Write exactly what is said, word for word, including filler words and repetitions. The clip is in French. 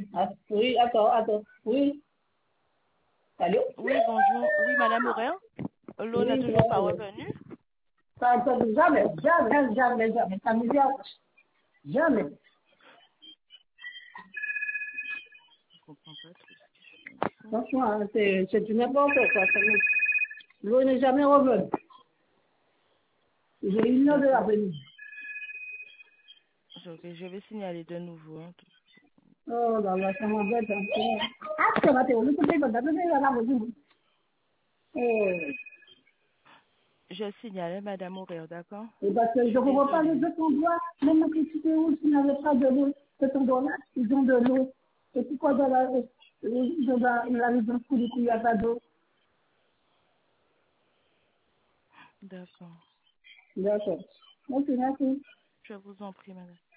Ah, oui, attends, attends. Oui. Allô? Oui, bonjour. Oui, Madame Auréa. L'eau n'est Oui, toujours pas bonjour. revenue. Ça ne jamais, jamais, jamais, jamais. Ça me vient jamais. Je comprends pas trop ce qui se passe. Franchement, hein, c'est c'est du n'importe quoi. Ça me- L'eau n'est jamais revenue. J'ai une heure de la D'accord. venue. Je, ok, je vais signaler de nouveau, hein. Oh là là, ça m'embête un peu. Ah, ça va, t'es où? Le coup de l'école, t'as besoin de la venue. Eh, Je signale, Madame Auréa, d'accord? et parce que Je je suis ne comprends pas les désolée. autres endroits, même au petit où s'ils n'avaient pas de l'eau, cet endroit-là, ils ont de l'eau. Et pourquoi dans la, dans la, la région sud, il n'y a pas d'eau? D'accord. D'accord. Ok, merci. Je vous en prie, Madame.